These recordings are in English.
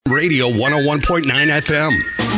Radio 101.9 FM.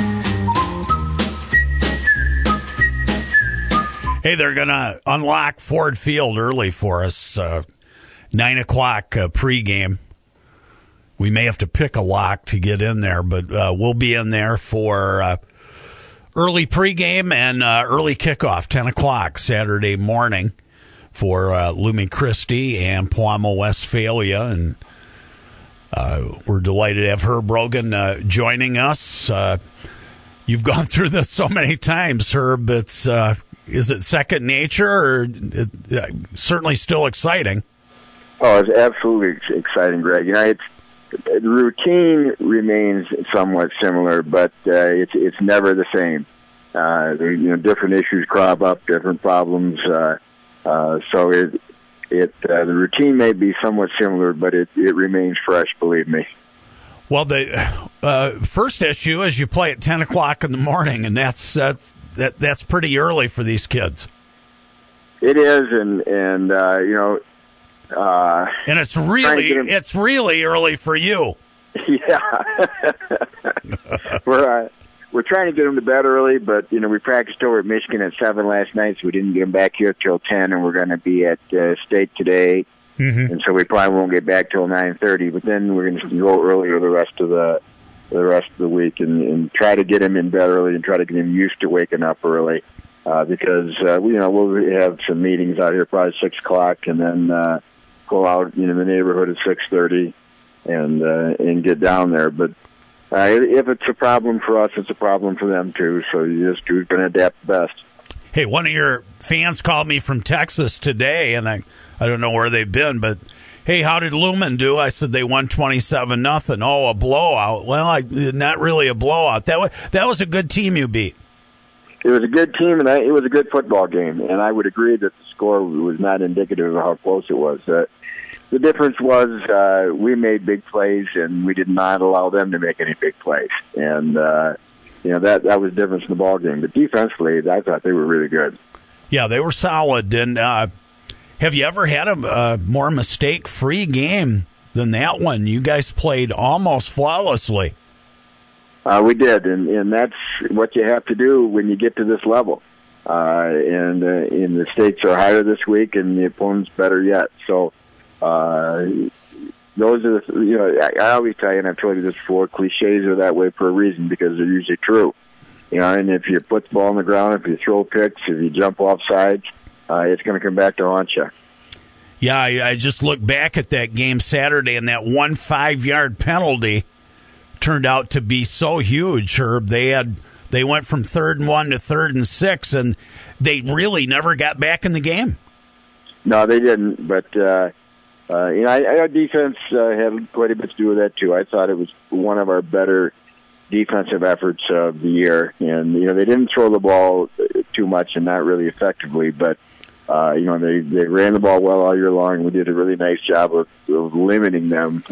Hey, they're going to unlock Ford Field early for us. 9 o'clock pregame. We may have to pick a lock to get in there, but we'll be in there for early pregame and early kickoff, 10 o'clock Saturday morning for Lummi Christi and Pewamo Westphalia. And we're delighted to have Herb Rogan joining us. You've gone through this so many times, Herb. It's is it second nature, or certainly still exciting? Oh, it's absolutely exciting, Greg. You know, the routine remains somewhat similar, but it's never the same. Different issues crop up, different problems. So the routine may be somewhat similar, but it remains fresh, believe me. Well, the first issue is you play at 10 o'clock in the morning, and that's pretty early for these kids. It is, and it's really early for you. Yeah. We're trying to get them to bed early, but we practiced over at Michigan at 7 last night, so we didn't get them back here till 10, and we're going to be at State today, and so we probably won't get back till 9:30. But then we're going to go earlier the rest of the week and try to get them in bed early and try to get them used to waking up early, because we'll have some meetings out here probably 6 o'clock, and then go out in the neighborhood at 6:30 and get down there. But if it's a problem for us, it's a problem for them too. So you just going to adapt the best. Hey, one of your fans called me from Texas today, and I don't know where they've been, but hey, how did Lumen do? I said they won 27-0. Oh, a blowout. Well, not really a blowout. That was a good team you beat. It was a good team, and it was a good football game. And I would agree that the score was not indicative of how close it was. The difference was we made big plays, and we did not allow them to make any big plays. And that was the difference in the ball game. But defensively, I thought they were really good. Yeah, they were solid. And have you ever had a more mistake-free game than that one? You guys played almost flawlessly. We did, and that's what you have to do when you get to this level. And the stakes are higher this week, and the opponent's better yet. So those are I always tell you, and I've told you this before, cliches are that way for a reason because they're usually true. And if you put the ball on the ground, if you throw picks, if you jump off sides, it's going to come back to haunt you. Yeah, I just look back at that game Saturday, and that 1 5-yard penalty turned out to be so huge, Herb. They went from 3rd and 1 to 3rd and 6, and they really never got back in the game. No, they didn't. But our defense had quite a bit to do with that too. I thought it was one of our better defensive efforts of the year, and they didn't throw the ball too much and not really effectively, but they ran the ball well all year long. We did a really nice job of limiting them.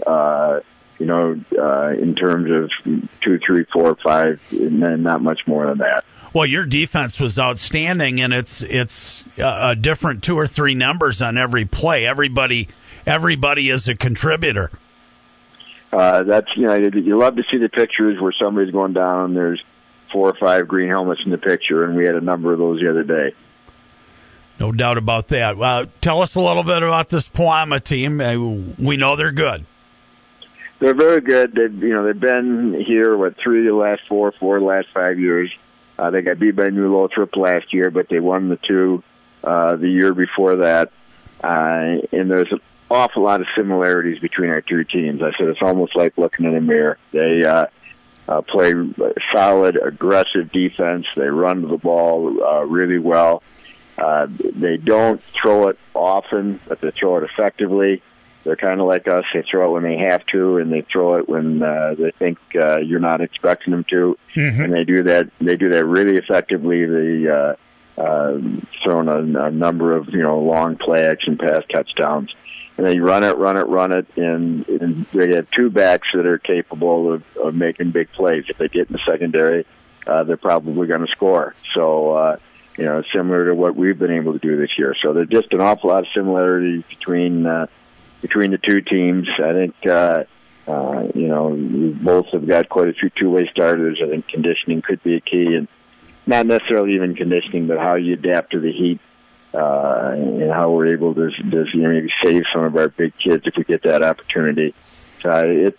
In terms of 2, 3, 4, 5, and then not much more than that. Well, your defense was outstanding, and it's a different 2 or 3 numbers on every play. Everybody is a contributor. That's you love to see the pictures where somebody's going down and there's 4 or 5 green helmets in the picture, and we had a number of those the other day. No doubt about that. Tell us a little bit about this Pewamo team. We know they're good. They're very good. They've been here 3 of the last 4 of the last 5 years. They got beat by New Lothrop last year, but they won the 2 the year before that. And there's an awful lot of similarities between our 2 teams. I said it's almost like looking in a mirror. They play solid, aggressive defense. They run the ball really well. They don't throw it often, but they throw it effectively. They're kind of like us. They throw it when they have to, and they throw it when they think you're not expecting them to. Mm-hmm. And they do that. They do that really effectively. They thrown a number of long play action pass touchdowns, and they run it, and they have 2 backs that are capable of making big plays. If they get in the secondary, they're probably going to score. So similar to what we've been able to do this year. So there's just an awful lot of similarities between the 2 teams. I think We both have got quite a few two-way starters. I think conditioning could be a key, and not necessarily even conditioning, but how you adapt to the heat, and how we're able to maybe save some of our big kids if we get that opportunity. On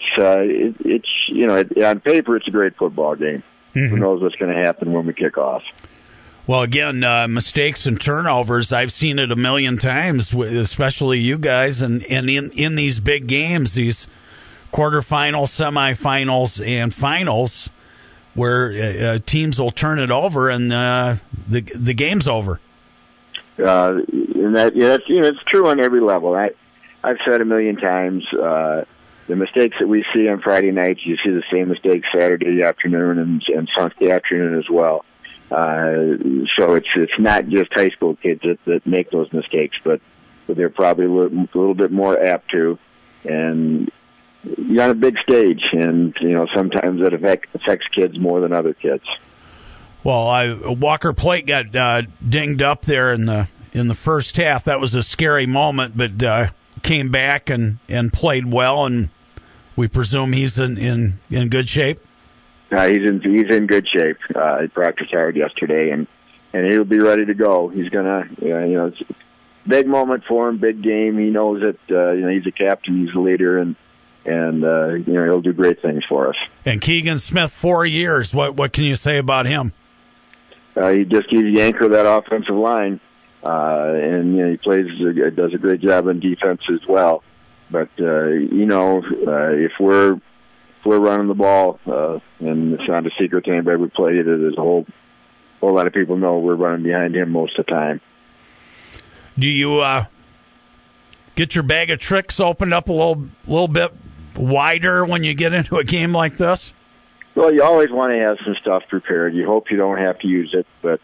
paper, it's a great football game. Mm-hmm. Who knows what's going to happen when we kick off? Well, again, mistakes and turnovers, I've seen it a million times, especially you guys, and in these big games, these quarterfinals, semifinals, and finals, where teams will turn it over and the game's over. And it's true on every level. I've said a million times, the mistakes that we see on Friday nights, you see the same mistakes Saturday afternoon and Sunday afternoon as well. So it's not just high school kids that make those mistakes, but they're probably a little bit more apt to. And you're on a big stage, and sometimes that affects kids more than other kids. Well, Walker Plate got dinged up there in the first half. That was a scary moment, but came back and played well, and we presume he's in good shape. He's in good shape. He practiced hard yesterday, and he'll be ready to go. He's gonna, it's a big moment for him, big game. He knows that, he's a captain, he's a leader, and he'll do great things for us. And Keegan Smith, 4 years. What can you say about him? He's the anchor of that offensive line, and he does a great job on defense as well. But if we're running the ball, and it's not a secret to anybody we play it, there's a whole lot of people know we're running behind him most of the time. Do you get your bag of tricks opened up a little bit wider when you get into a game like this? Well, you always want to have some stuff prepared. You hope you don't have to use it, but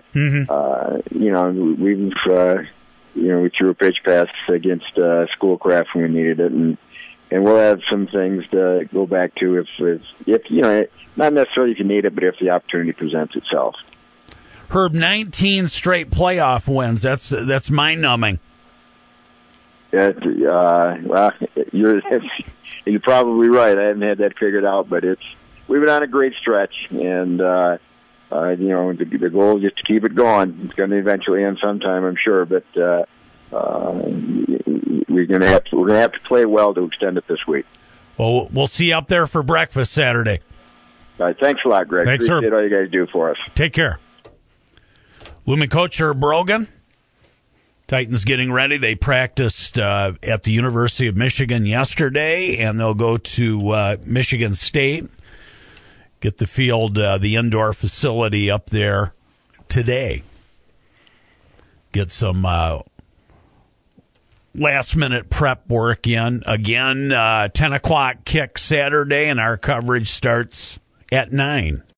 we threw a pitch pass against Schoolcraft when we needed it, and we'll have some things to go back to if not necessarily if you need it, but if the opportunity presents itself. Herb, 19 straight playoff wins. That's mind-numbing. Well, you're probably right. I haven't had that figured out, but we've been on a great stretch, and the goal is just to keep it going. It's going to eventually end sometime, I'm sure, but we're going to have to play well to extend it this week. Well, we'll see you up there for breakfast Saturday. All right, thanks a lot, Greg. Thanks, Appreciate all you guys do for us. Take care. Lumen coach Herb Brogan. Titans getting ready. They practiced at the University of Michigan yesterday, and they'll go to Michigan State, get the field, the indoor facility up there today. Get some last-minute prep work in. Again, 10 o'clock kick Saturday, and our coverage starts at 9.